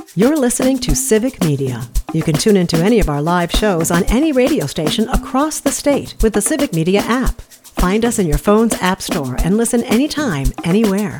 You're listening to Civic Media. You can tune into any of our live shows on any radio station across the state with the Civic Media app. Find us in your phone's app store and listen anytime, anywhere.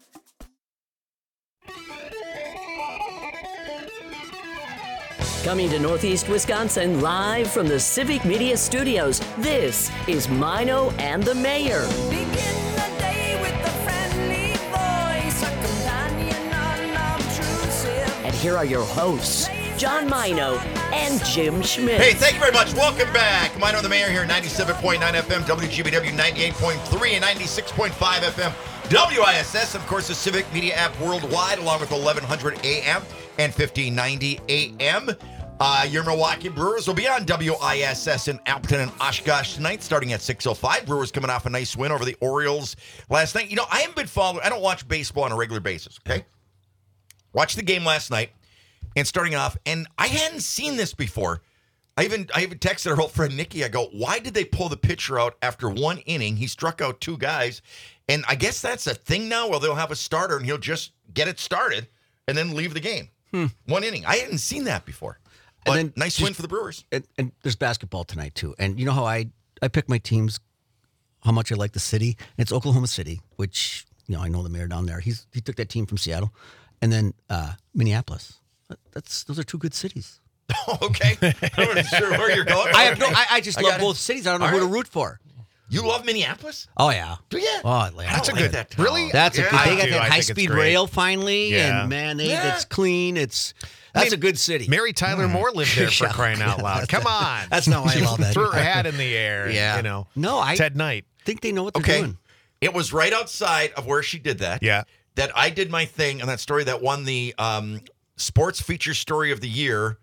Coming to Northeast Wisconsin live from the Civic Media Studios, this is Mino and the Mayor. Begin the day with a friendly voice, a companion unobtrusive. And here are your hosts, John Mino and Jim Schmidt. Hey, thank you very much. Welcome back. Mino and the Mayor here, 97.9 FM, WGBW 98.3 and 96.5 FM, WISS, of course, the Civic Media app worldwide, along with 1100 AM and 1590 AM. Your Milwaukee Brewers will be on WISS in Appleton and Oshkosh tonight, starting at 6:05. Brewers coming off a nice win over the Orioles last night. You know, I haven't been following. I don't watch baseball on a regular basis, okay? Watched the game last night, and starting off, and I hadn't seen this before. I even texted our old friend Nikki. I go, why did they pull the pitcher out after one inning? He struck out two guys, and I guess that's a thing now. Well, they'll have a starter, and he'll just get it started and then leave the game. One inning. I hadn't seen that before. But And then nice win for the Brewers. And there's basketball tonight, too. And you know how I pick my teams, how much I like the city? And it's Oklahoma City, which, you know, I know the mayor down there. He took that team from Seattle. And then Minneapolis. Those are two good cities. Okay. I wasn't sure where you're going. I just love both cities. I don't know who to root for. You love Minneapolis? Oh, yeah. Do you? Oh, That's a good. good. Really? That's a Yeah, good. I They got do. that I think it's high-speed great. rail finally, Yeah. and man, it's clean. That's a good city. Mary Tyler Moore lived there for crying out loud. Come on. That's not why I love that. Threw her hat in the air. Yeah. You know. No, I Ted Knight. think they know what they're Okay. doing. It was right outside of where she did that. Yeah. That I did my thing on that story that won the Sports Feature Story of the Year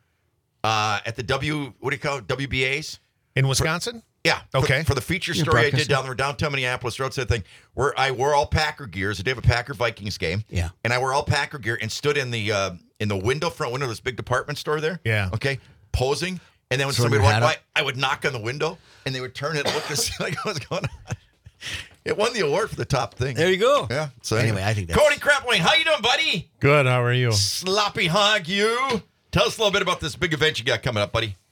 at the WBAs? In Wisconsin? Yeah. Okay. For the feature You're story I did broadcasting. down there, downtown Minneapolis, roadside thing, where I wore all Packer gears. I did have a Packer Vikings game. Yeah. And I wore all Packer gear and stood in the front window of this big department store there. Yeah. Okay. Posing. And then when Throwing somebody your walked hat by, I would knock on the window and they would turn it and look to see like what's going on. It won the award for the top thing. There you go. Yeah. So Anyway, I think that's- Cody Crapwayne, how you doing, buddy? Good. How are you? Sloppy hog, you. Tell us a little bit about this big event you got coming up, buddy.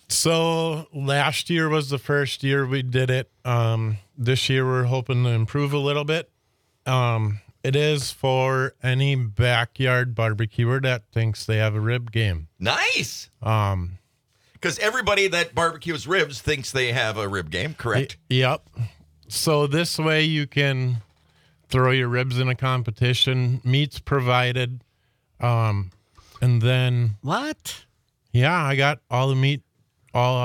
So last year was the first year we did it. This year we're hoping to improve a little bit. It is for any backyard barbecuer that thinks they have a rib game. Nice. Because everybody that barbecues ribs thinks they have a rib game, correct? Yep. So this way you can throw your ribs in a competition. Meat's provided. And then, What? yeah, I got all the meat, all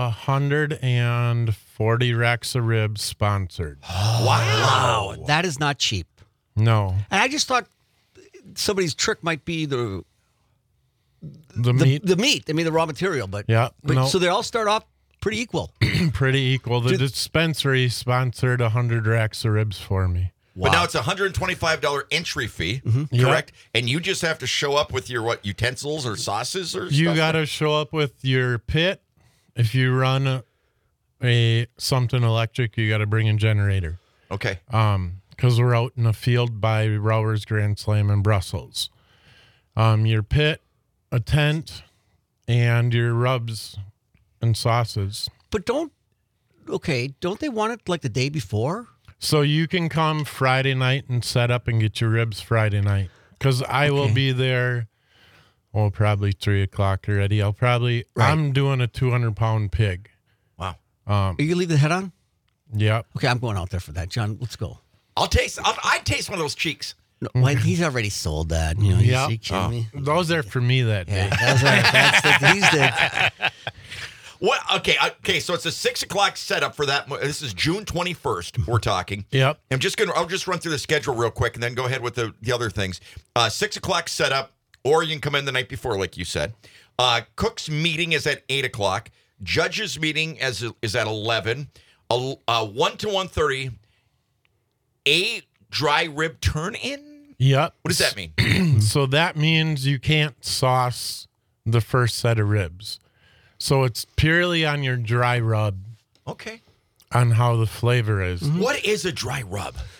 140 racks of ribs sponsored. Wow. That is not cheap. No, And I just thought somebody's trick might be the meat, meat. I mean, the raw material. But Yeah, no. So they all start off pretty equal. pretty equal. The dispensary sponsored 100 racks of ribs for me. But now it's a $125 entry fee, correct? And you just have to show up with your, utensils or sauces or You stuff? got to show up with your pit. If you run a something electric, you got to bring a generator. Okay. Because we're out in a field by Rowers Grand Slam in Brussels. Your pit, a tent, and your rubs and sauces. But don't they want it like the day before? So you can come Friday night and set up and get your ribs Friday night. Because I will be there, probably 3 o'clock already. I'm doing a 200-pound pig. Wow. Are you leave the head on? Yep. Okay, I'm going out there for that. John, let's go. I'd taste one of those cheeks. No, well, he's already sold that. You know, Yep. you kidding me? Those are for me that day. Yeah, he's the. What? Okay. So it's a 6 o'clock setup for that. This is June 21st. We're talking. Yep. I'll just run through the schedule real quick and then go ahead with the other things. 6 o'clock setup, or you can come in the night before, like you said. Cook's meeting is at 8 o'clock. Judge's meeting is at 11. 1 to 1:30. A dry rib turn in. Yep. What does that mean? So that means you can't sauce the first set of ribs. So it's purely on your dry rub Okay. on how the flavor is. What is a dry rub?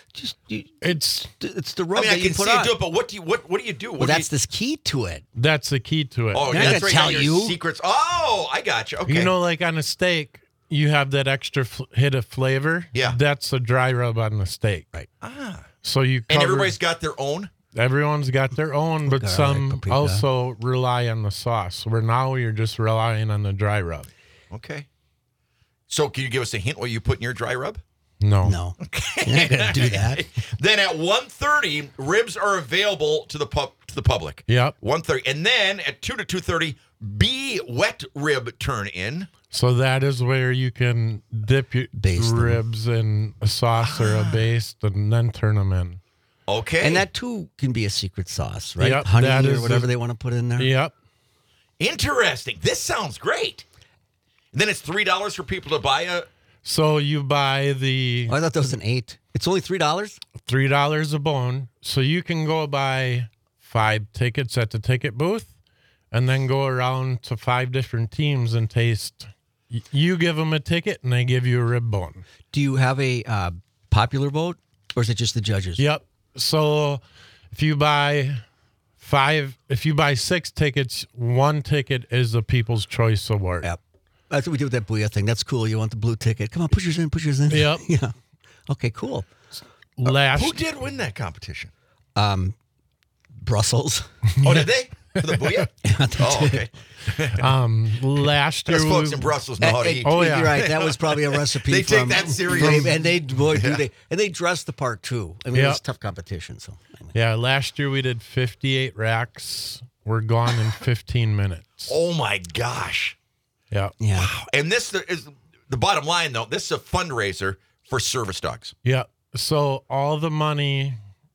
It's It's the I rub mean, I that you can put see on. you do it, but what do you do? Well, that's this key to it. that's the key to it. Oh, They're not that's gonna right. tell Your you. secrets. Oh, I got you. Okay. You know, like on a steak, you have that extra hit of flavor. Yeah. That's the dry rub on the steak. Right. So you and cover, everybody's got their own. everyone's got their own, but Garlic, some paprika. also rely on the sauce. Where now you're just relying on the dry rub. Okay. So, can you give us a hint what you put in your dry rub? No. No, you're not gonna do that. Then at 1:30, ribs are available to the public. Yep. 1:30, and then at 2 to 2:30, B wet rib turn in. So that is where you can dip your Baste them. ribs in a sauce or a baste and then turn them in. Okay. And that too can be a secret sauce, right? Yep, Honey that or is whatever the- they want to put in there. Yep. Interesting. This sounds great. Then it's $3 for people to buy a. So you buy the Oh, I thought that was an 8. It's only $3. $3 a bone. So you can go buy 5 tickets at the ticket booth and then go around to 5 different teams and taste. You give them a ticket and they give you a rib bone. Do you have a popular vote, or is it just the judges? Yep. So if you buy 6 tickets, 1 ticket is the People's Choice Award. Yep. That's what we do with that Booyah thing. That's cool. You want the blue ticket? Come on, push yours in. Push yours in. Yep. Yeah. Okay. Cool. Last Who did win that competition? Brussels. Oh, did they? For the Booyah? Oh, okay. last year Those folks we- in Brussels know how to eat. Oh, yeah. You're right. That was probably a recipe. They take from, that serious. And they boy do they, and they dress the part too. I mean, Yep. it was tough competition. So anyway. Yeah, last year we did 58 racks. We're gone in 15 minutes. Oh, my gosh. Yeah. Yeah. And this is the bottom line, though. This is a fundraiser for service dogs. Yeah. So all the money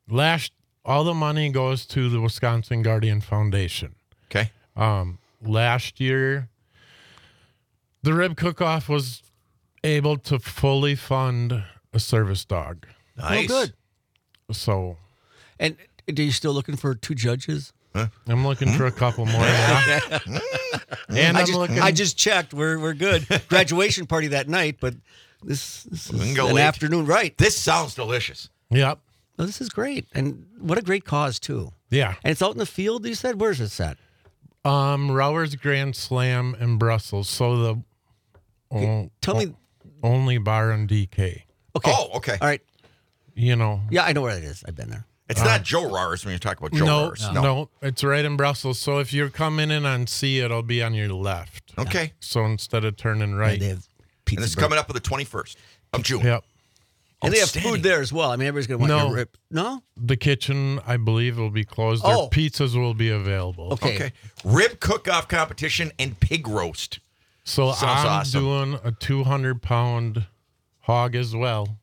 goes to the Wisconsin Guardian Foundation. Okay. Last year, the rib cook-off was able to fully fund a service dog. Nice. Oh, good. So And are you still looking for 2 judges? I'm looking for a couple more. Yeah. And I'm looking. I just checked. We're good. Graduation party that night, but this We can is go an late. afternoon, right? This sounds delicious. Yep. Well, this is great, and what a great cause too. Yeah. And it's out in the field. You said, where's this at? Rowers Grand Slam in Brussels. So the Tell me. only bar in DK. Okay. Oh, okay. All right. You know. Yeah, I know where it is. I've been there. It's not Joe Rars when you talk about Joe No, Rars. no, it's right in Brussels. So if you're coming in on C, it'll be on your left. Okay. So instead of turning right. They have pizza. And it's burger. coming up on the 21st of June. Yep. And they have Outstanding. food there as well. I mean, everybody's gonna want No. your rib. No. The kitchen, I believe, will be closed. Oh. Their pizzas will be available. Okay. Okay. Rib cook-off competition and pig roast. So Sounds I'm awesome. doing a 200-pound hog as well.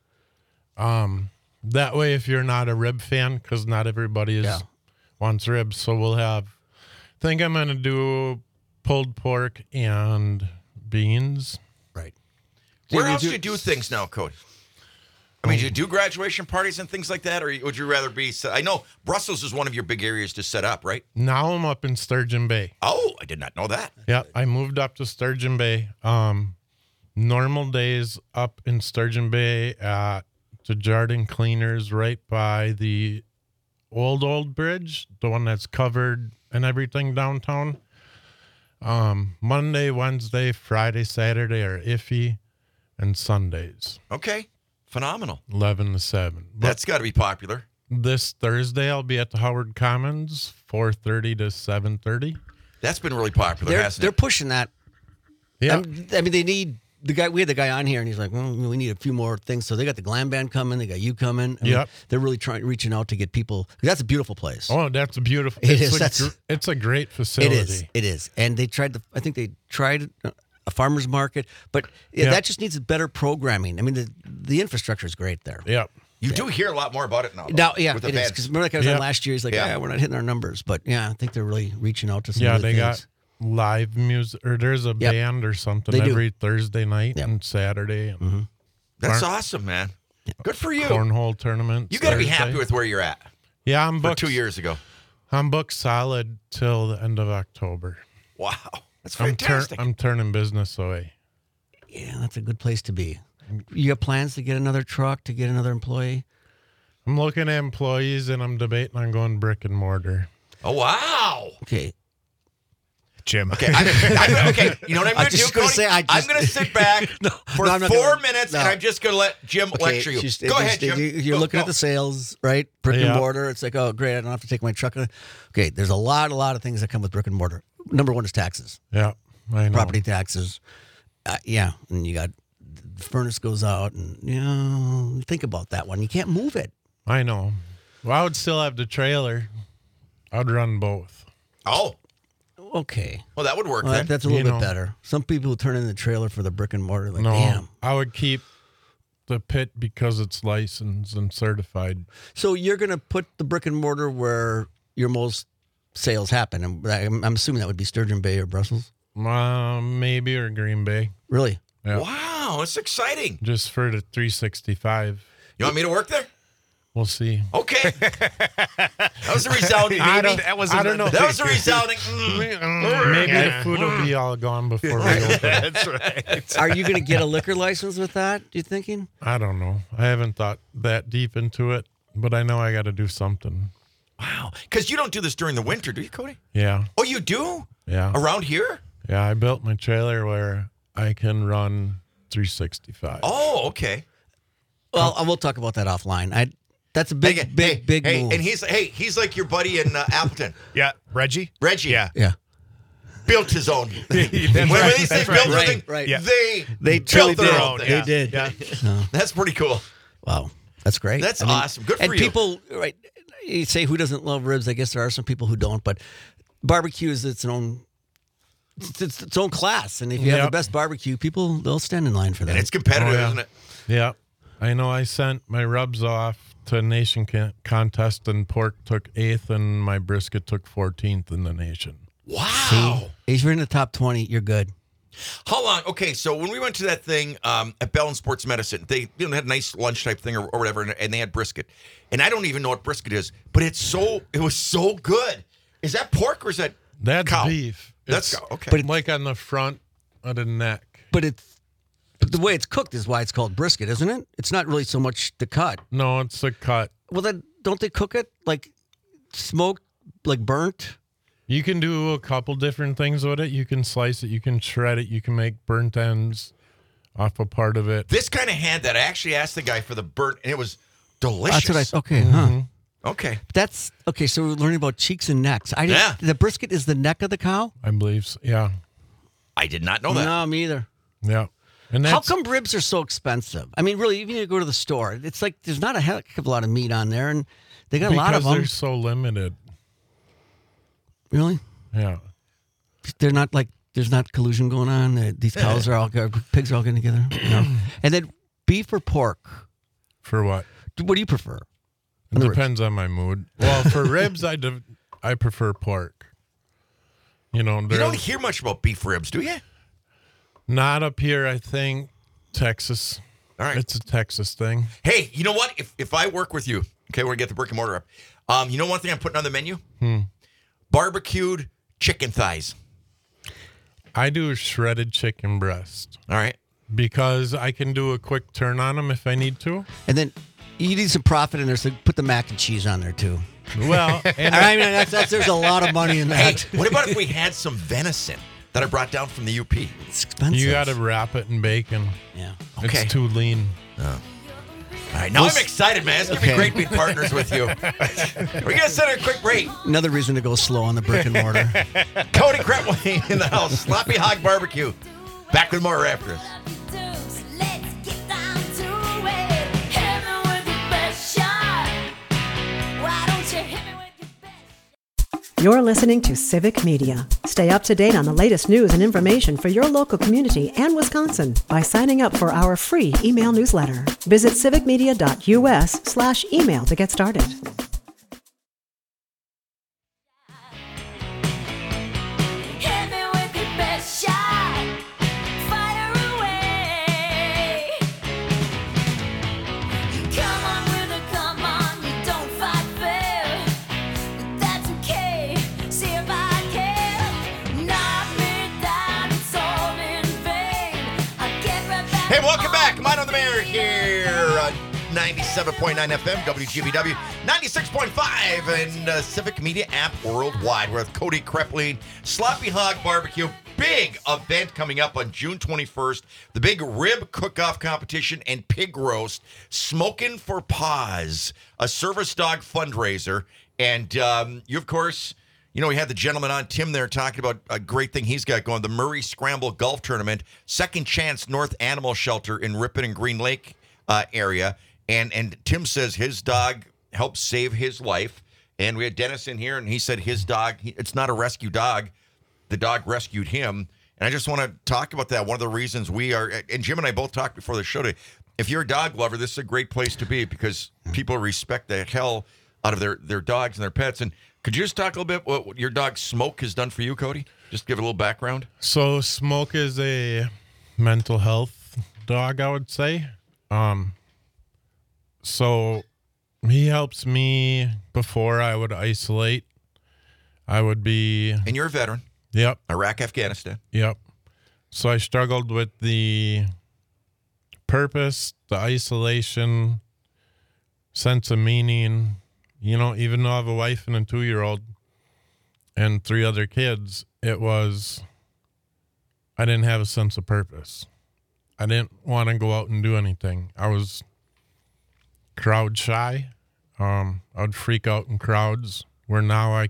That way, if you're not a rib fan, because not everybody wants ribs, so we'll have. I think I'm gonna do pulled pork and beans. Right. Where you else do- do you do things now, Cody? I mean, do you do graduation parties and things like that, or would you rather be? I know Brussels is one of your big areas to set up, right? Now I'm up in Sturgeon Bay. Oh, I did not know that. Yeah, I moved up to Sturgeon Bay. Normal days up in Sturgeon Bay at the Jardin Cleaners right by the old bridge, the one that's covered and everything downtown. Monday, Wednesday, Friday, Saturday are iffy, and Sundays, Okay, phenomenal. 11 to 7. But That's got to be popular. this Thursday, I'll be at the Howard Commons, 4:30 to 7:30. That's been really popular, They're hasn't they're it? pushing that. Yeah. I mean, they need the guy. We had the guy on here, and he's like, "Well, we need a few more things." So they got the glam band coming. They got you coming. I mean, Yep. they're really reaching out to get people. 'Cause that's a beautiful place. Oh, that's a beautiful. It it's is, that's- it's a great it facility. is. It is. And they tried. I think they tried a farmer's market, but Yeah. that just needs better programming. I mean, the infrastructure is great there. Yep. You do hear a lot more about it now. though, Now, yeah, with the it is. bands. Because remember, like I was Yeah. on last year. He's like, Yeah. "Yeah, we're not hitting our numbers," but yeah, I think they're really reaching out to some Yeah, of the they things. got live music, or there's a Yep. band or something They do. every Thursday night Yep. and Saturday, and That's awesome, man. Good for you. cornhole tournaments. You got to be Thursday. happy with where you're at. Yeah, I'm For booked 2 years ago. I'm booked solid till the end of October. Wow, that's I'm fantastic. I'm turning business away. Yeah, that's a good place to be. You got plans to get another truck, to get another employee? I'm looking at employees and I'm debating on going brick and mortar. Oh, wow. Okay. Jim. Okay, okay. You know what I'm going to do, just gonna Cody? say, I'm going to sit back for no, I'm not 4 gonna- minutes, no. and I'm just going to let Jim lecture you. Go ahead, Jim. You're Go, looking go. at the sales, right? Brick Yeah. and mortar. It's like, oh, great, I don't have to take my truck. Okay, there's a lot of things that come with brick and mortar. Number one is taxes, Yeah, I know. property taxes. Yeah, and you got the furnace goes out, and think about that one. You can't move it. I know. Well, I would still have the trailer. I'd run both. Oh, Okay, well, that would work well, then. that's a little You bit know. better. Some people turn in the trailer for the brick and mortar. Like, No, damn. I would keep the pit because it's licensed and certified. So you're gonna put the brick and mortar where your most sales happen, and I'm assuming that would be Sturgeon Bay or Brussels. Maybe or Green Bay. Really? Yeah. Wow, that's exciting. Just for the 365. You want me to work there? We'll see. Okay. That was a resounding I maybe. don't know. That was a resounding Maybe the food will be all gone before we open. That's right. Are you gonna get a liquor license with that? You thinking? I don't know. I haven't thought that deep into it, but I know I got to do something. Wow. Because you don't do this during the winter, do you, Cody? Yeah. Oh, you do? Yeah. Around here? Yeah. I built my trailer where I can run 365. Oh, okay. Well, we'll talk about that offline. That's a big Hey, move. and he's like your buddy in Appleton. Yeah, Reggie? Reggie. Yeah. yeah. Built his own. When right. they say That's built right. something, Right. Yeah. They built truly their did. own thing. They did. Yeah. That's pretty cool. Wow, that's great. That's awesome. Good for and you. people, right? You say who doesn't love ribs? I guess there are some people who don't, but barbecue is its own. It's its own class, and if you have the Yep. best barbecue, they'll stand in line for that. And it's competitive, Oh, yeah. isn't it? Yeah. I know I sent my rubs off to a nation contest, and pork took 8th, and my brisket took 14th in the nation. Wow. If you're in the top 20, you're good. How long? Okay, so when we went to that thing at Bell and Sports Medicine, they had a nice lunch type thing or whatever, and they had brisket. And I don't even know what brisket is, but it was so good. Is that pork or is that That's cow? beef. That's It's cow. Okay. But like on the front of the neck. But the way it's cooked is why it's called brisket, isn't it? It's not really so much the cut. No, it's a cut. Well, then don't they cook it like smoked, like burnt? You can do a couple different things with it. You can slice it. You can shred it. You can make burnt ends off a part of it. This kind of had that. I actually asked the guy for the burnt, and it was delicious. That's what okay, huh? Okay. That's okay. So we're learning about cheeks and necks. Yeah. The brisket is the neck of the cow. I believe so. Yeah. I did not know that. No, me either. Yeah. And How that's, come ribs are so expensive? I mean, really, even if you go to the store, it's like there's not a heck of a lot of meat on there, and they got a lot of because them. they're so limited. Really, Yeah. they're not like there's not collusion going on. These cows are all pigs are all getting together. No. And then beef or pork? For what? What do you prefer? It depends on my mood. Well, for ribs, I prefer pork. You know, You they're don't hear much about beef ribs, do you? not up here, I think. Texas. All right. It's a Texas thing. Hey, you know what? If I work with you, okay, we're gonna get the brick and mortar up. You know one thing I'm putting on the menu? Barbecued chicken thighs. I do shredded chicken breast All right. because I can do a quick turn on them if I need to. And then you need some profit in there, so put the mac and cheese on there too. Well, and I mean, there's a lot of money in Hey, that. what about if we had some venison that I brought down from the UP? It's expensive. you got to wrap it in bacon. Yeah. Okay. It's too lean. All right, now I'm excited, man. It's going to be great being partners with you. We're going to set a quick break. Another reason to go slow on the brick and mortar. Cody Kretway in the house. Sloppy Hog Barbecue. Back with more after this. Let's get down to it. Hit me with your best shot. Why don't you hit me with your best shot? You're listening to Civic Media. Stay up to date on the latest news and information for your local community and Wisconsin by signing up for our free email newsletter. Visit civicmedia.us/email to get started. Hit me with your best shot. Fire away. Come on, winner, come on. You don't fight fair, but that's okay. See if I can knock me down. It's all in vain. I'll get right back. Hey, welcome back. Mine on the Mayor here. 97.9 FM, WGBW, 96.5, and Civic Media app worldwide. We're with Cody Krepling, Sloppy Hog Barbecue. Big event coming up on June 21st. The big rib cook-off competition and pig roast. Smoking for Paws, a service dog fundraiser. And you, of course, you know, we had the gentleman on, Tim, there, talking about a great thing he's got going, the Murray Scramble Golf Tournament, Second Chance North Animal Shelter in Ripon and Green Lake area. And Tim says his dog helped save his life. And we had Dennis in here, and he said his dog, it's not a rescue dog. The dog rescued him. And I just want to talk about that. One of the reasons we are, and Jim and I both talked before the show today, if you're a dog lover, this is a great place to be because people respect the hell out of their dogs and their pets. And could you just talk a little bit what your dog Smoke has done for you, Cody? Just give a little background. So Smoke is a mental health dog, I would say. So he helps me before I would isolate. I would be... And you're a veteran. Yep. Iraq, Afghanistan. Yep. So I struggled with the purpose, the isolation, sense of meaning. You know, even though I have a wife and a 2-year-old and 3 other kids, I didn't have a sense of purpose. I didn't want to go out and do anything. I was crowd shy. I would freak out in crowds where now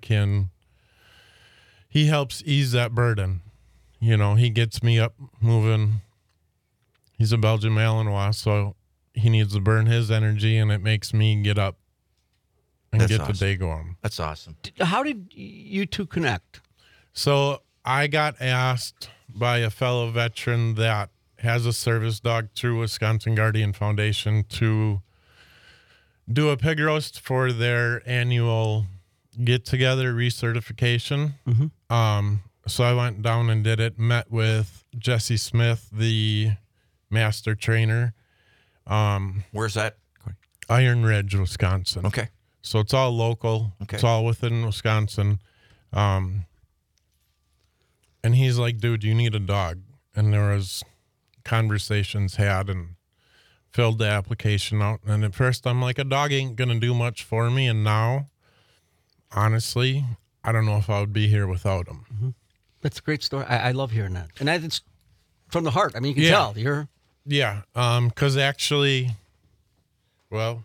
he helps ease that burden. You know, he gets me up moving. He's a Belgian Malinois, so he needs to burn his energy, and it makes me get up and That's get awesome. the day going. That's awesome. How did you two connect? So I got asked by a fellow veteran that has a service dog through Wisconsin Guardian Foundation to do a pig roast for their annual get-together recertification. Mm-hmm. So I went down and did it, met with Jesse Smith, the master trainer. Where's that? Iron Ridge, Wisconsin. Okay. So it's all local. Okay. It's all within Wisconsin. And he's like, dude, you need a dog. And there was conversations had and filled the application out. And at first I'm like, a dog ain't going to do much for me. And now, honestly, I don't know if I would be here without him. Mm-hmm. That's a great story. I love hearing that. And it's from the heart. I mean, you can Yeah. tell. You're... Yeah. Because actually, well,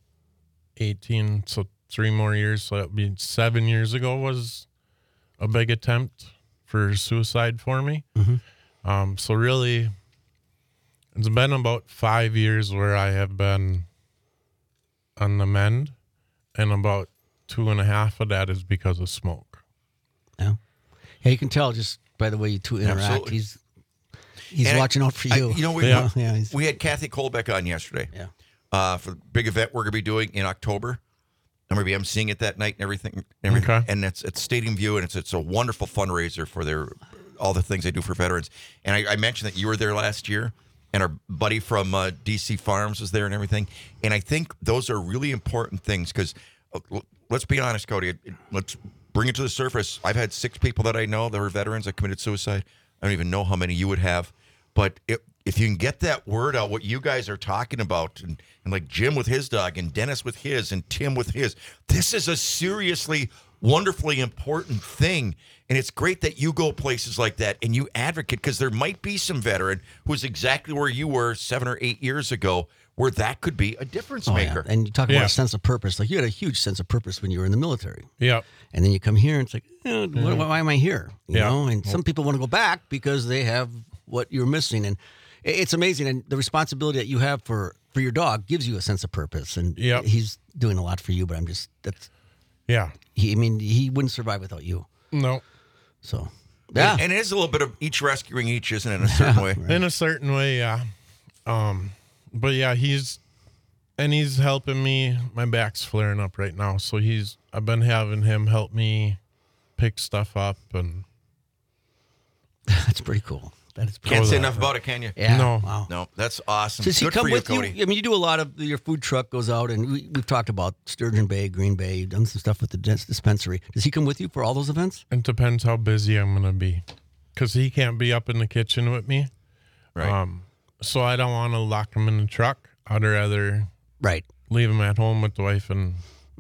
18, so 3 more years. So that would be 7 years ago was a big attempt for suicide for me. Mm-hmm. So really, it's been about 5 years where I have been on the mend, and about 2.5 of that is because of Smoke. Yeah. Yeah, you can tell just by the way you two interact. Absolutely. He's And watching out for you. Yeah. We had Kathy Kolbeck on yesterday. Yeah. For the big event we're going to be doing in October. I'm going to be emceeing it that night and everything. Okay. And it's Stadium View, and it's a wonderful fundraiser for all the things they do for veterans. And I mentioned that you were there last year, and our buddy from DC Farms was there and everything. And I think those are really important things because let's be honest, Cody. Let's bring it to the surface. I've had 6 people that I know that were veterans that committed suicide. I don't even know how many you would have. But if you can get that word out, what you guys are talking about, and like Jim with his dog, and Dennis with his, and Tim with his, this is a seriously, wonderfully important thing. And it's great that you go places like that and you advocate, because there might be some veteran who's exactly where you were 7 or 8 years ago, where that could be a difference maker. Yeah. And you talk about a sense of purpose. Like you had a huge sense of purpose when you were in the military. Yep. And then you come here and it's like, why am I here? You Yeah. know? And some people want to go back because they have what you're missing. And it's amazing. And the responsibility that you have for your dog gives you a sense of purpose. And Yep. he's doing a lot for you, but Yeah. he wouldn't survive without you. No. So, yeah. And it is a little bit of each rescuing each, isn't it, in a certain way? In a certain way, yeah. But yeah, he's helping me. My back's flaring up right now, so I've been having him help me pick stuff up, and That's pretty cool. That is pretty Can't cool. say enough about it, can you? Yeah. No. Wow. No, that's awesome. Does he Good come for with you, you? Cody. I mean, you do a lot of your food truck goes out, and we've talked about Sturgeon Bay, Green Bay. You've done some stuff with the dispensary. Does he come with you for all those events? it depends how busy I'm gonna be, because he can't be up in the kitchen with me. Right. So I don't want to lock him in the truck. I'd rather Right. leave him at home with the wife, and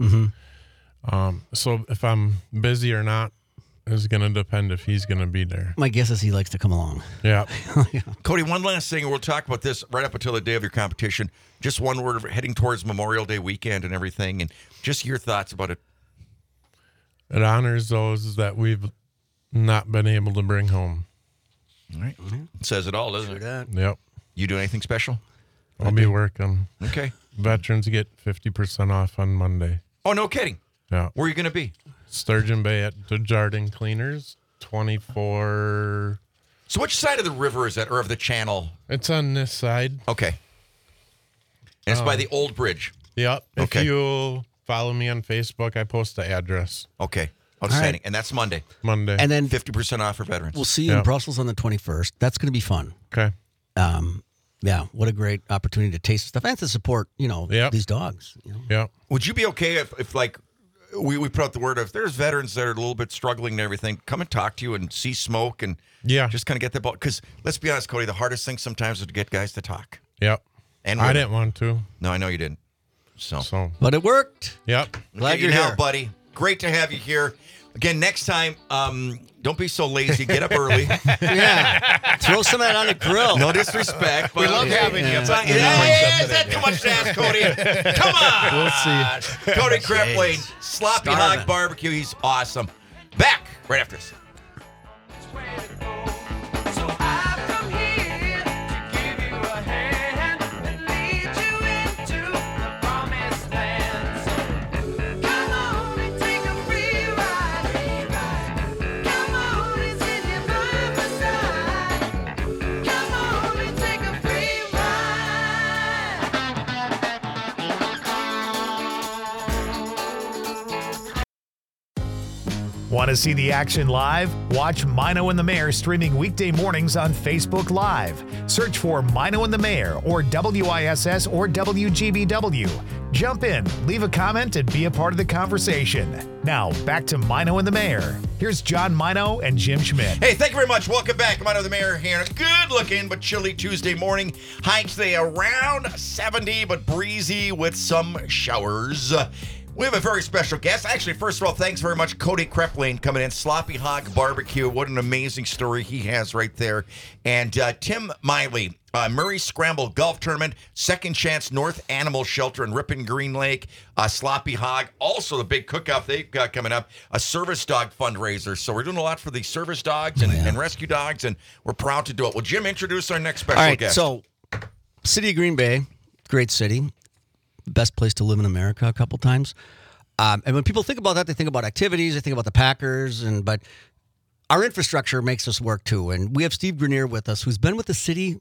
so if I'm busy or not is going to depend if he's going to be there. My guess is he likes to come along. Yeah. Cody, one last thing. We'll talk about this right up until the day of your competition. Just one word of heading towards Memorial Day weekend and everything, and just your thoughts about it. It honors those that we've not been able to bring home. All right. It says it all, doesn't it? Yep. You do anything special? I'll be working. Okay. Veterans get 50% off on Monday. Oh, no kidding. Yeah. Where are you going to be? Sturgeon Bay at the Jardine Cleaners, 24. So which side of the river is that, or of the channel? It's on this side. Okay. And it's by the old bridge. Yep. Okay. If you follow me on Facebook, I post the address Okay. Outstanding. right. And that's Monday. Monday. And then 50% off for veterans. we'll see you in Yeah. Brussels on the 21st. That's going to be fun. okay. Yeah, what a great opportunity to taste stuff and to support, Yep. these dogs. Yeah. Would you be okay if like, we put out the word of there's veterans that are a little bit struggling and everything, come and talk to you and see smoke and Yeah. just kind of get the ball. Because let's be honest, Cody, the hardest thing sometimes is to get guys to talk. Yep. And I women. didn't want to. No, I know you didn't. So, So, But it worked. yep. Glad get you're you now, here. buddy. Great to have you here. Again, next time, don't be so lazy. Get up early. Yeah. Throw some of that on the grill. No disrespect. But We love having you. It's not- Yeah, is that too much to ask, Cody? Come on. We'll see. Cody Kreplane, Sloppy Starving. Hog Barbecue. He's awesome. Back right after this. So I've come here to give you a hand and lead you into the promised land. So come on and take a free ride. Come on and sit here by my side. Come on and take a free ride. Want to see the action live? Watch Mino and the Mayor streaming weekday mornings on Facebook Live. Search for Mino and the Mayor or WISS or WGBW. Jump in, leave a comment, and be a part of the conversation. Now, back to Mino and the Mayor. Here's John Mino and Jim Schmidt. Hey, thank you very much. Welcome back. Mino the Mayor here. Good looking but chilly Tuesday morning. High today around 70 but breezy with some showers. We have a very special guest. Actually, first of all, thanks very much, Cody Kreplane, coming in. Sloppy Hog Barbecue. What an amazing story he has right there. And Tim Miley, Murray Scramble Golf Tournament, Second Chance North Animal Shelter in Ripon Green Lake, Sloppy Hog. Also, the big cook-off they've got coming up, a service dog fundraiser. So we're doing a lot for the service dogs and rescue dogs, and we're proud to do it. Well, Jim, introduce our next special All right, guest. so City of Green Bay, great city, best place to live in America a couple times. And when people think about that, they think about activities, they think about the Packers, but our infrastructure makes us work too. And we have Steve Grenier with us, who's been with the city,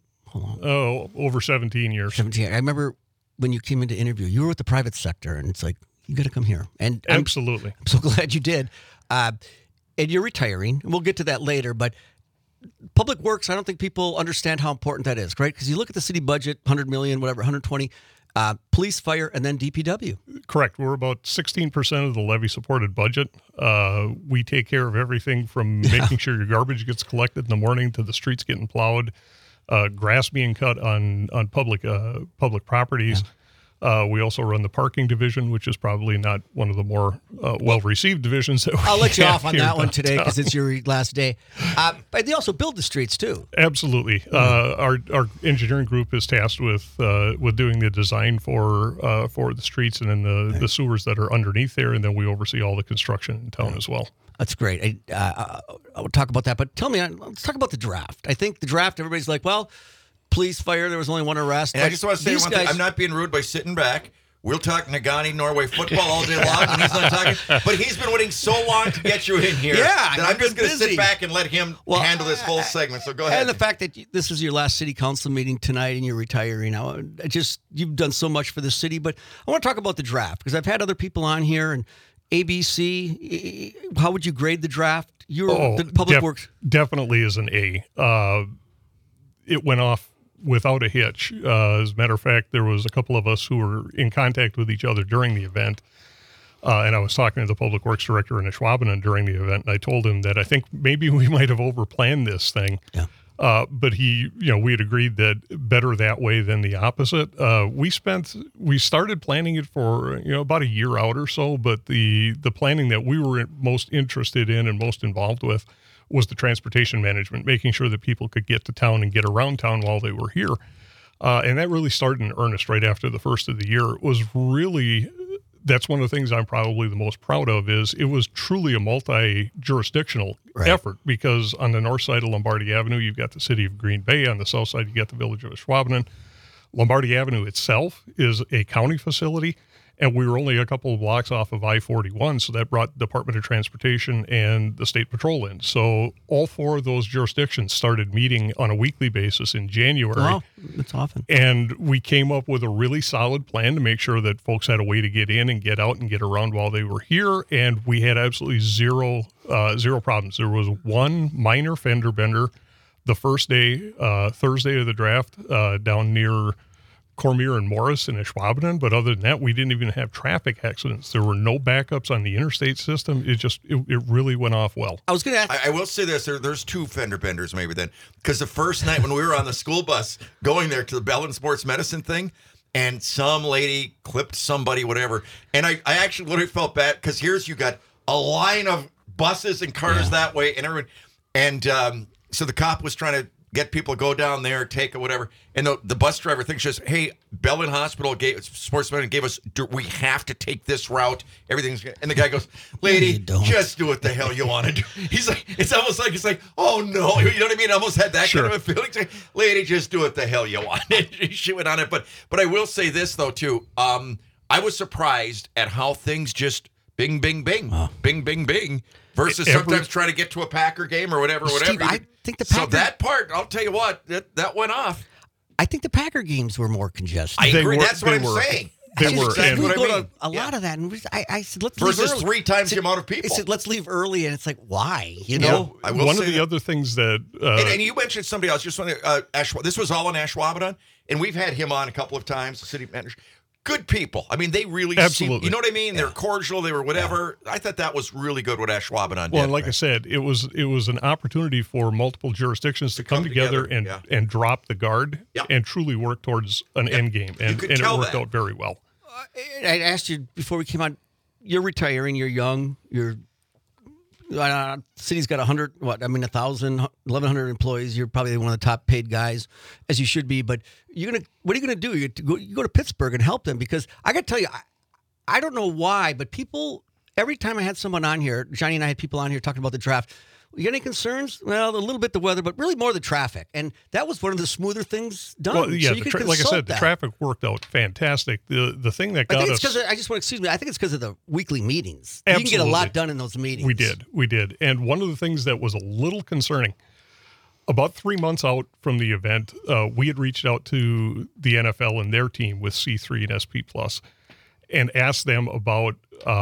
over 17 years. 17. I remember when you came in to interview, you were with the private sector, and it's like, you got to come here. And Absolutely. I'm so glad you did. And you're retiring. And we'll get to that later, but public works, I don't think people understand how important that is, right? Because you look at the city budget, 100 million, whatever, 120, police, fire, and then DPW. Correct. We're about 16% of the levy-supported budget. We take care of everything from making sure your garbage gets collected in the morning to the streets getting plowed, grass being cut on public properties. We also run the parking division, which is probably not one of the more well-received divisions that we I'll let you have off on here that one today downtown. because it's your last day. But they also build the streets too. Absolutely. Our engineering group is tasked with doing the design for the streets and then the sewers that are underneath there, and then we oversee all the construction in town as well. That's great. I will talk about that. But tell me, let's talk about the draft. I think the draft, everybody's like, well, police, fire, there was only one arrest. And I just want to say one thing. I'm not being rude by sitting back. We'll talk Nagani Norway football all day long, and he's not talking. But he's been waiting so long to get you in here Yeah, that I'm I've just been going to sit busy. back and let him handle this whole segment. So go ahead. And the fact that this is your last city council meeting tonight and you're retiring now, you've done so much for the city. But I want to talk about the draft because I've had other people on here and ABC. How would you grade the draft? You're the public works. Definitely is an A. It went off without a hitch. As a matter of fact, there was a couple of us who were in contact with each other during the event. And I was talking to the public works director in Ashwaubenon during the event, and I told him that I think maybe we might have overplanned this thing. Yeah. But we had agreed that better that way than the opposite. We started planning it for, about a year out or so, but the planning that we were most interested in and most involved with was the transportation management, making sure that people could get to town and get around town while they were here. And that really started in earnest right after the first of the year. It was really, that's one of the things I'm probably the most proud of, is it was truly a multi-jurisdictional effort, because on the north side of Lombardy Avenue, you've got the city of Green Bay. On the south side, you got the village of Schwaben. Lombardy Avenue itself is a county facility, and we were only a couple of blocks off of I-41, so that brought Department of Transportation and the State Patrol in. So all four of those jurisdictions started meeting on a weekly basis in January. Wow, that's often. And we came up with a really solid plan to make sure that folks had a way to get in and get out and get around while they were here, and we had absolutely zero problems. There was one minor fender bender the first day, Thursday of the draft, down near Cormier and Morris in Schwabenen, but other than that, we didn't even have traffic accidents. There were no backups on the interstate system. It really went off well. I was going to ask. I will say this: there's two fender benders maybe then, because the first night when we were on the school bus going there to the Bell and Sports Medicine thing, and some lady clipped somebody, whatever, and I actually literally felt bad, because you got a line of buses and cars that way, and everyone, and so the cop was trying to get people to go down there, take or whatever. And the bus driver thinks just, hey, Bellin Hospital Sports Medicine gave us, we have to take this route. Everything's good. And the guy goes, lady, just do what the hell you want to do. He's like, it's like, oh no. You know what I mean? I almost had that kind of a feeling. It's like, lady, just do what the hell you want. She went on it. But I will say this though too. I was surprised at how things just bing, bing, bing, bing, bing, bing, versus sometimes trying to get to a Packer game or whatever. Steve, I think so that part, I'll tell you what, that went off. I think the Packer games were more congested. I agree. That's what I'm saying. They were. Exactly what I mean. A lot of that. And I said, let's versus leave early. 3 times the amount of people. I said, let's leave early. And it's like, why? I will one say of the that. other things that. And you mentioned somebody else. Just want to, this was all in Ashwaubenon, and we've had him on a couple of times, the city manager. Good people. I mean, they really Absolutely. you know what I mean? They're cordial. They were whatever. I thought that was really good what Ashwaubenon did. Well, and like I said, it was an opportunity for multiple jurisdictions to come together and drop the guard and truly work towards an end game. And it worked out very well. I asked you before we came on, you're retiring, you're young, city's got 1,000, 1,100 employees. You're probably one of the top paid guys, as you should be. But what are you gonna do? You go to Pittsburgh and help them, because I got to tell you, I don't know why, but people, every time I had someone on here, Johnny and I had people on here talking about the draft. You got any concerns? Well, a little bit the weather, but really more the traffic. And that was one of the smoother things done. Well, yeah, so like I said, the traffic worked out fantastic. The thing that got us... I think it's because of the weekly meetings. Absolutely. You can get a lot done in those meetings. We did. And one of the things that was a little concerning, about 3 months out from the event, we had reached out to the NFL and their team with C3 and SP Plus and asked them about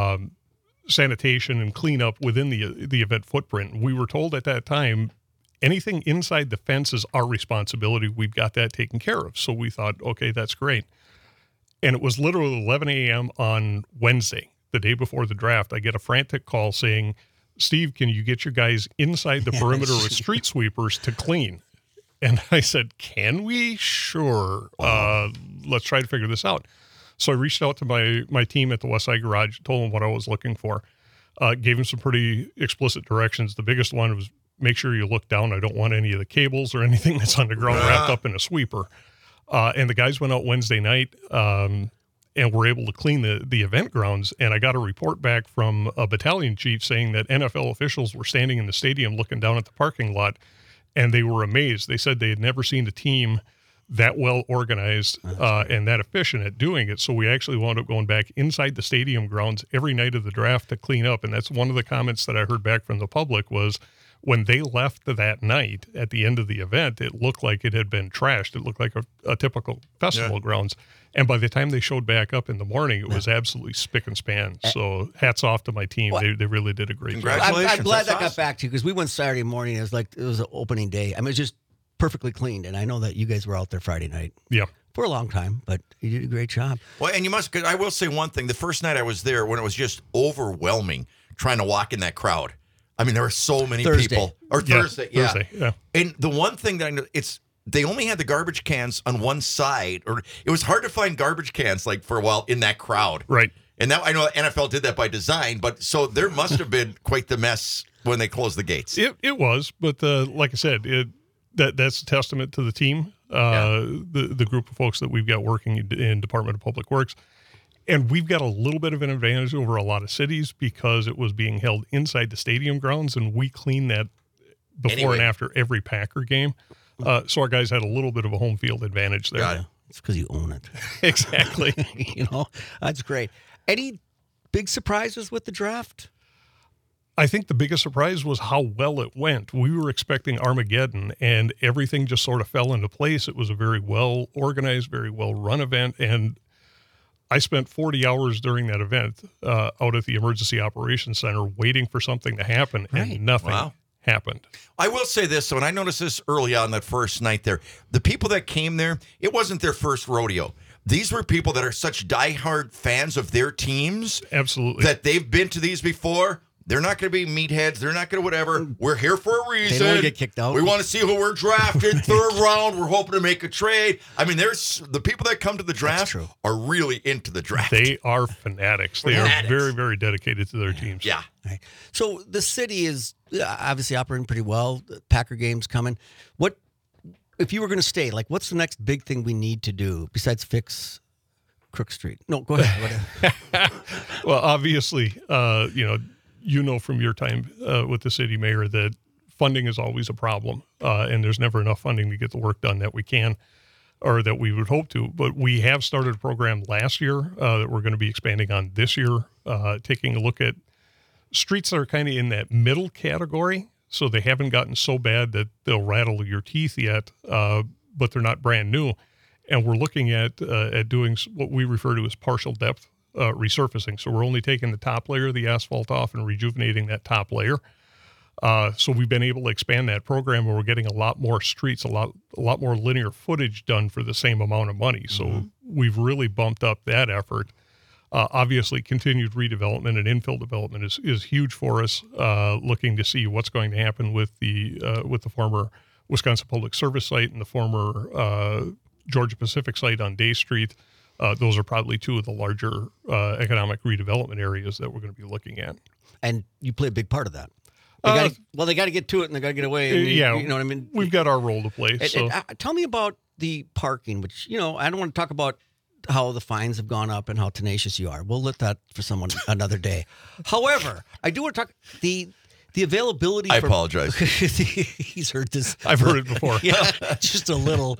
sanitation and cleanup within the event footprint. We were told at that time, anything inside the fence is our responsibility. We've got that taken care of. So we thought, okay, that's great. And it was literally 11 a.m. on Wednesday, the day before the draft. I get a frantic call saying, Steve, can you get your guys inside the perimeter with street sweepers to clean? And I said, can we? Sure. Let's try to figure this out. So I reached out to my team at the Westside Garage, told them what I was looking for, gave them some pretty explicit directions. The biggest one was, make sure you look down. I don't want any of the cables or anything that's on the ground wrapped up in a sweeper. And the guys went out Wednesday night and were able to clean the event grounds. And I got a report back from a battalion chief saying that NFL officials were standing in the stadium looking down at the parking lot, and they were amazed. They said they had never seen a team that well organized and that efficient at doing it. So we actually wound up going back inside the stadium grounds every night of the draft to clean up. And that's one of the comments that I heard back from the public was, when they left that night at the end of the event, it looked like it had been trashed. It looked like a typical festival grounds. And by the time they showed back up in the morning, it was absolutely spick and span. So hats off to my team. They really did a great job. I'm glad that got back to you, because we went Saturday morning. It was an opening day. I mean, it was just perfectly cleaned. And I know that you guys were out there Friday night. Yeah. For a long time, but you did a great job. Well, and I will say one thing. The first night I was there, when it was just overwhelming trying to walk in that crowd. I mean, there were so many Thursday. people. Or Yeah, Thursday, yeah. Thursday, yeah. And the one thing that I know, they only had the garbage cans on one side, or it was hard to find garbage cans like for a while in that crowd. Right. And that I know NFL did that by design, but so there must have been quite the mess when they closed the gates. It was, but like I said, that's a testament to the team, the group of folks that we've got working in Department of Public Works. And we've got a little bit of an advantage over a lot of cities because it was being held inside the stadium grounds, and we cleaned that before and after every Packer game. So our guys had a little bit of a home field advantage there. Got it. It's because you own it. Exactly. That's great. Any big surprises with the draft? I think the biggest surprise was how well it went. We were expecting Armageddon, and everything just sort of fell into place. It was a very well organized, very well run event, and I spent 40 hours during that event out at the Emergency Operations Center waiting for something to happen, and nothing happened. I will say this, and I noticed this early on that first night there. The people that came there, it wasn't their first rodeo. These were people that are such diehard fans of their teams. Absolutely. That they've been to these before. They're not going to be meatheads. They're not going to whatever. We're here for a reason. They don't want to get kicked out. We want to see who we're drafted. Third round. We're hoping to make a trade. I mean, there's the people that come to the draft are really into the draft. They are fanatics. They are very, very dedicated to their teams. Yeah. Right. So the city is obviously operating pretty well. The Packer game's coming. What if you were going to stay? Like, what's the next big thing we need to do besides fix Crook Street? No, go ahead. Well, obviously, you know from your time with the city mayor that funding is always a problem, and there's never enough funding to get the work done that we can or that we would hope to. But we have started a program last year that we're going to be expanding on this year, taking a look at streets that are kind of in that middle category. So they haven't gotten so bad that they'll rattle your teeth yet, but they're not brand new. And we're looking at doing what we refer to as partial depth resurfacing. So we're only taking the top layer of the asphalt off and rejuvenating that top layer. So we've been able to expand that program, and we're getting a lot more streets, a lot more linear footage done for the same amount of money. So we've really bumped up that effort. Obviously, continued redevelopment and infill development is huge for us. Looking to see what's going to happen with the former Wisconsin Public Service site and the former Georgia Pacific site on Day Street. Those are probably two of the larger economic redevelopment areas that we're going to be looking at. And you play a big part of that. They got to get to it, and they got to get away. And you know what I mean? We've got our role to play. Tell me about the parking, which, I don't want to talk about how the fines have gone up and how tenacious you are. We'll let that for someone another day. However, I do want to talk the availability. I apologize. He's heard this. I've heard it before. Yeah, just a little.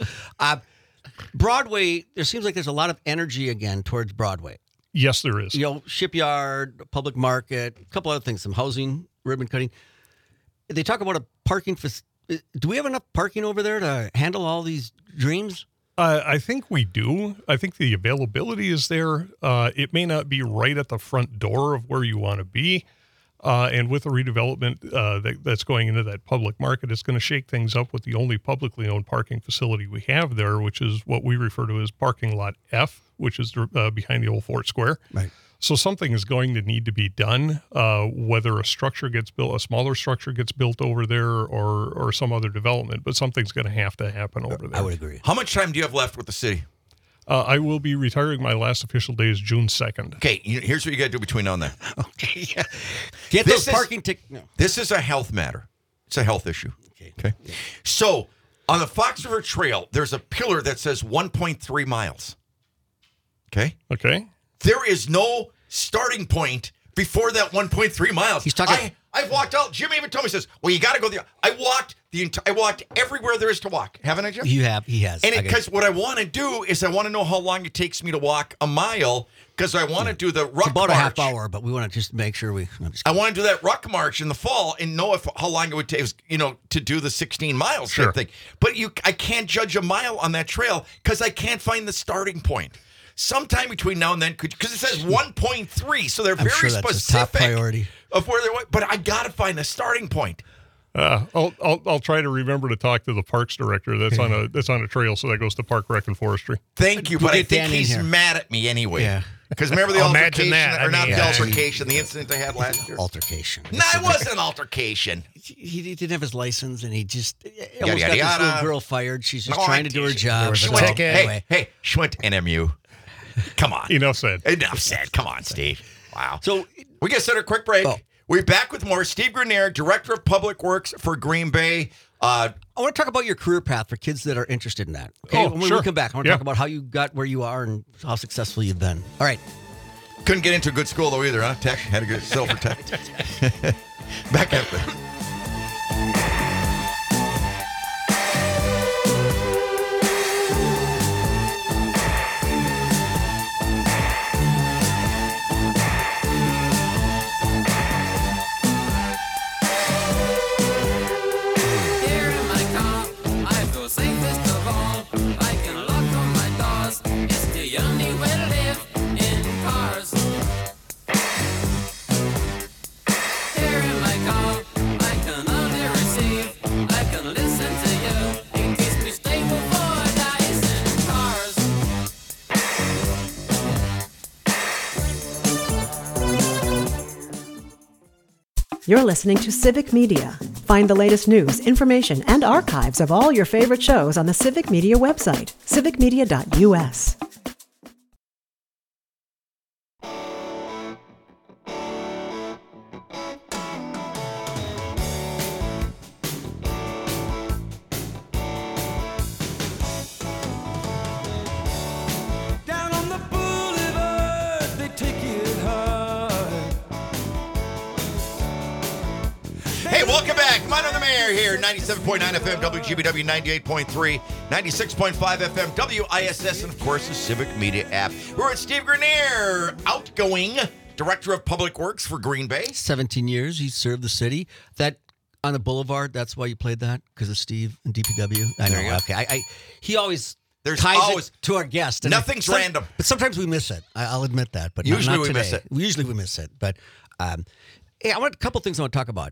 Broadway, there seems like there's a lot of energy again towards Broadway. Yes, there is. Shipyard, public market, a couple other things, some housing, ribbon cutting. They talk about a parking. Do we have enough parking over there to handle all these dreams? I think we do. I think the availability is there. It may not be right at the front door of where you want to be. And with the redevelopment that's going into that public market, it's going to shake things up with the only publicly owned parking facility we have there, which is what we refer to as parking lot F, which is behind the old Fort Square. Right. So something is going to need to be done, whether a structure gets built, a smaller structure gets built over there, or some other development. But something's going to happen over there. I would agree. How much time do you have left with the city? I will be retiring. My last official day is June 2nd. Okay, here's what you got to do between now and then. Okay, yeah. Get those parking tickets. No. This is a health matter. It's a health issue. Okay. Yeah. So on the Fox River Trail, there's a pillar that says 1.3 miles. Okay. Okay. There is no starting point before that 1.3 miles. He's talking. I've walked out. Jim even told me, says, "Well, you got to go there." I walked everywhere there is to walk. Haven't I, Jim? You have. He has. And because what I want to do is I want to know how long it takes me to walk a mile, because I want to do the ruck it's about march. A half hour, but we want to just make sure we. I want to do that ruck march in the fall and know how long it would take, to do the 16 miles type thing. But I can't judge a mile on that trail because I can't find the starting point. Sometime between now and then, because it says 1.3, so they're very specific. That's a top priority of where they're. But I got to find a starting point. I'll try to remember to talk to the parks director. That's on a trail, so that goes to Park Rec and Forestry. Thank you, but I think he's mad at me anyway. Yeah. Because remember the Imagine altercation, that. I or not mean, the yeah. altercation, the incident they had last year? Altercation. No, it wasn't an altercation. He didn't have his license, and he just Yada, almost yada, got this little yada. girl fired. She's just No, trying to do her job. was a She So, went, ticket. anyway. hey, she went to NMU. Come on. Enough said. Enough said. Come on, Steve. Wow. So We get set a quick break. Oh. We're back with more. Steve Grenier, Director of Public Works for Green Bay. I want to talk about your career path for kids that are interested in that. Okay, Oh, when sure. we come back, I want to Yeah. talk about how you got where you are and how successful you've been. All right. Couldn't get into a good school, though, either, huh? Tech. Had a good silver tech. Back after. Here in my car, I feel safest of all. I can lock all my doors. It's the only way to live in cars. Here in my car, I can only receive. I can listen to you. It keeps me stable for days in cars. You're listening to Civic Media. Find the latest news, information, and archives of all your favorite shows on the Civic Media website, civicmedia.us. Down on the boulevard, they take it hard. Hey, welcome back. Mine on the Mayor here, 97.9 FM, WGBW 98.3, 96.5 FM, WISS, and of course the Civic Media app. We're at Steve Grenier, outgoing Director of Public Works for Green Bay. 17 years he served the city. That on the boulevard, that's why you played that? Because of Steve and DPW? I There you know. go. Okay. He always There's ties always- it to our guest. and Nothing's random. But sometimes we miss it. I'll admit that. But Usually not we today. miss it. Usually we miss it. But hey, I want a couple things I want to talk about.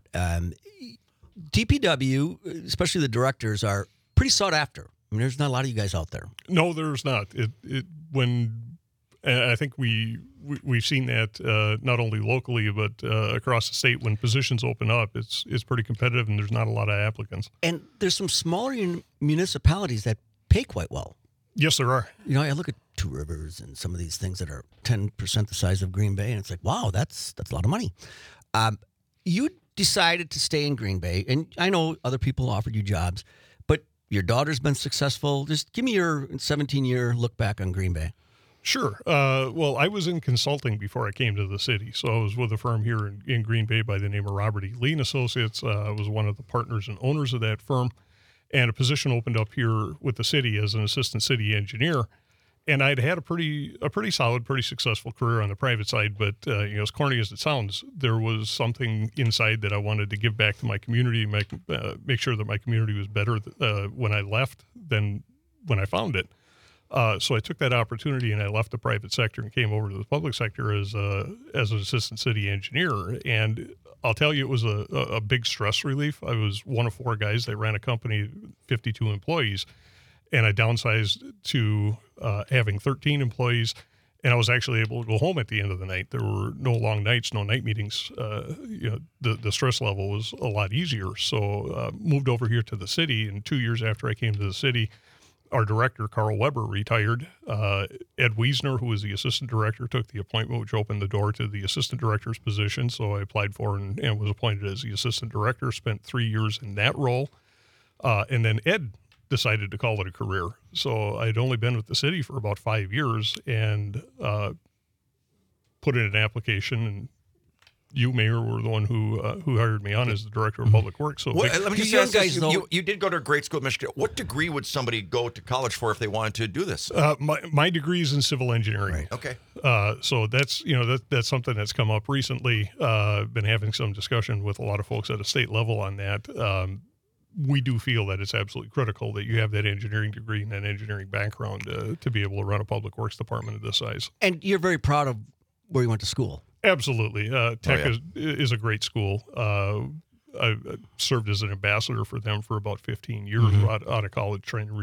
DPW, especially the directors, are pretty sought after. I mean, there's not a lot of you guys out there. No, there's not. I think we've seen that not only locally but across the state. When positions open up, it's pretty competitive, and there's not a lot of applicants. And there's some smaller municipalities that pay quite well. Yes, there are. You know, I look at Two Rivers and some of these things that are 10% the size of Green Bay, and it's like, wow, that's a lot of money. You decided to stay in Green Bay, and I know other people offered you jobs, but your daughter's been successful. Just give me your 17-year look back on Green Bay. Sure. Well, I was in consulting before I came to the city. So I was with a firm here in Green Bay by the name of Robert E. Lee and Associates. I was one of the partners and owners of that firm. And a position opened up here with the city as an assistant city engineer. And I'd had a pretty solid, pretty successful career on the private side. But, as corny as it sounds, there was something inside that I wanted to give back to my community, make sure that my community was better when I left than when I found it. So I took that opportunity and I left the private sector and came over to the public sector as an assistant city engineer. And I'll tell you, it was a big stress relief. I was one of four guys that ran a company, 52 employees, and I downsized to having 13 employees. And I was actually able to go home at the end of the night. There were no long nights, no night meetings. The stress level was a lot easier. So moved over here to the city. And 2 years after I came to the city, our director, Carl Weber, retired. Ed Wiesner, who was the assistant director, took the appointment, which opened the door to the assistant director's position. So I applied for and was appointed as the assistant director, spent 3 years in that role. And then Ed decided to call it a career. So I'd only been with the city for about 5 years and put in an application, and you, Mayor, were the one who hired me on as the director of public works. So Let me just You ask this. guys know- You did go to a great school at Michigan. What degree would somebody go to college for if they wanted to do this? my degree is in civil engineering. Okay. So that's that's something that's come up recently. Been having some discussion with a lot of folks at a state level on that. We do feel that it's absolutely critical that you have that engineering degree and that engineering background to be able to run a public works department of this size. And you're very proud of where you went to school. Absolutely. Tech yeah. is a great school. I served as an ambassador for them for about 15 years out of college, trying to recruit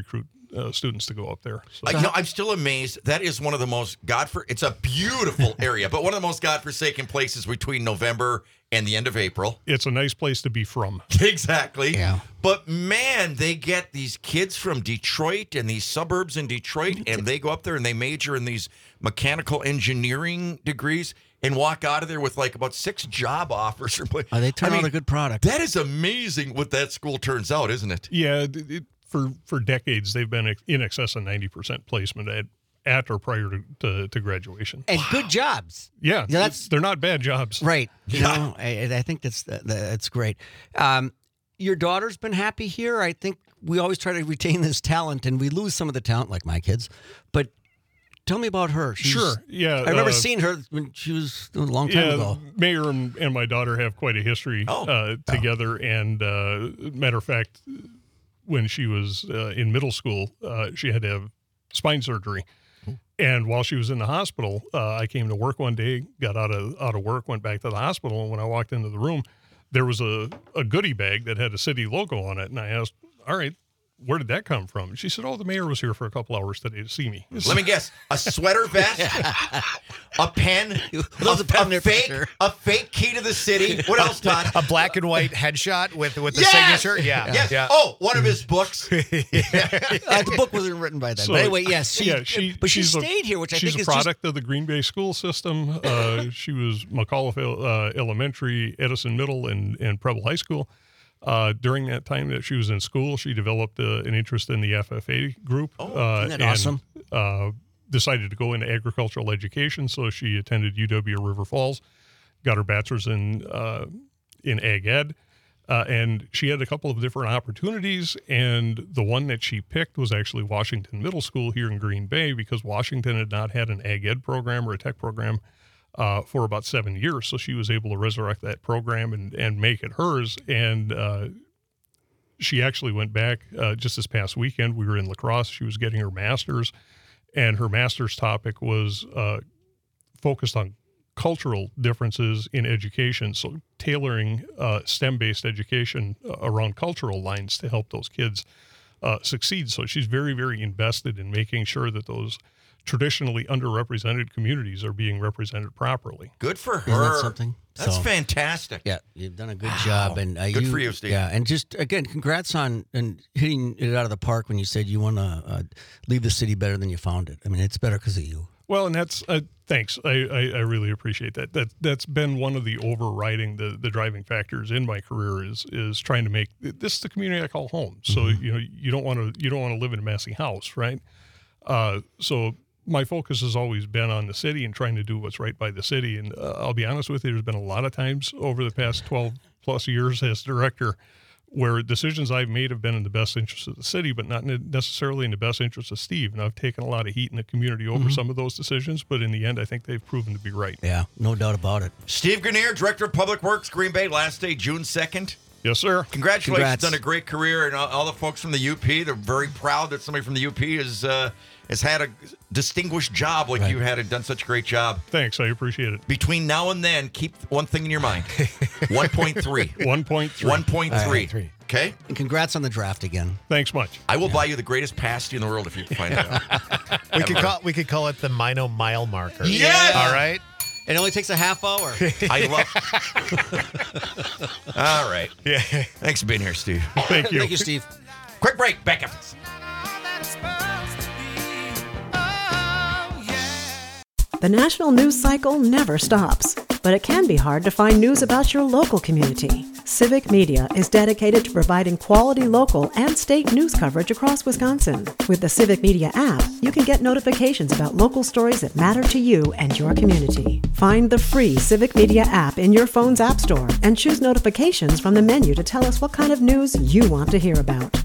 students to go up there. So. I'm still amazed. That is one of the most it's a beautiful area, but one of the most godforsaken places between November and the end of April. It's a nice place to be from. Exactly. Yeah. But man, they get these kids from Detroit and these suburbs in Detroit, and they go up there and they major in these mechanical engineering degrees and walk out of there with like about 6 job offers. They turn out a good product. That is amazing what that school turns out, isn't it? Yeah, for decades they've been in excess of 90% placement at or prior to graduation. And good jobs. Yeah, they're not bad jobs. Right. You know, I think that's great. Your daughter's been happy here. I think we always try to retain this talent, and we lose some of the talent, like my kids. But tell me about her. Sure. Yeah. I remember seeing her when she was a long time ago. Mayor and my daughter have quite a history together. And matter of fact, when she was in middle school, she had to have spine surgery. And while she was in the hospital, I came to work one day, got out of work, went back to the hospital. And when I walked into the room, there was a goodie bag that had a city logo on it. And I asked, all right, where did that come from? She said, the mayor was here for a couple hours today to see me. Let me guess. A sweater vest, a pen, a fake key to the city. What else, Todd? A black and white headshot with the signature. Yeah. Yes. Yeah. Oh, one of his books. The book wasn't written by then. So, but anyway, yes. She she's stayed here, which I think is she's a product of the Green Bay school system. She was McAuliffe Elementary, Edison Middle, and Preble High School. During that time that she was in school, she developed an interest in the FFA group. Isn't that awesome? Decided to go into agricultural education, so she attended UW River Falls, got her bachelor's in ag ed, and she had a couple of different opportunities, and the one that she picked was actually Washington Middle School here in Green Bay, because Washington had not had an ag ed program or a tech program for about 7 years. So she was able to resurrect that program and make it hers. And she actually went back just this past weekend. We were in La Crosse. She was getting her master's, and her master's topic was focused on cultural differences in education. So tailoring STEM-based education around cultural lines to help those kids succeed. So she's very, very invested in making sure that those traditionally underrepresented communities are being represented properly. Good for her. Isn't that something? That's fantastic. Yeah, you've done a good job. And good for you, Steve. Yeah, and just, again, congrats on hitting it out of the park when you said you want to leave the city better than you found it. I mean, it's better because of you. Well, and that's thanks. I really appreciate that. That's been one of the overriding the driving factors in my career is trying to make this the community I call home. So you don't want to live in a messy house, right? So my focus has always been on the city and trying to do what's right by the city. And I'll be honest with you, there's been a lot of times over the past 12 plus years as director where decisions I've made have been in the best interest of the city, but not necessarily in the best interest of Steve. And I've taken a lot of heat in the community over some of those decisions, but in the end, I think they've proven to be right. Yeah, no doubt about it. Steve Grenier, Director of Public Works, Green Bay, last day, June 2nd. Yes, sir. Congratulations. Congrats. Done a great career, and all the folks from the UP, they're very proud that somebody from the UP has had a distinguished job like you had and done such a great job. Thanks. I appreciate it. Between now and then, keep one thing in your mind. 1.3. 1.3. Okay? And congrats on the draft again. Thanks much. I will buy you the greatest pasty in the world if you can find it out. we could call it the Mino mile marker. Yes! All right. It only takes a half hour. I love All right. Yeah. Thanks for being here, Steve. Thank you. Thank you, Steve. Quick break. Back up. The national news cycle never stops, but it can be hard to find news about your local community. Civic Media is dedicated to providing quality local and state news coverage across Wisconsin. With the Civic Media app, you can get notifications about local stories that matter to you and your community. Find the free Civic Media app in your phone's app store and choose notifications from the menu to tell us what kind of news you want to hear about.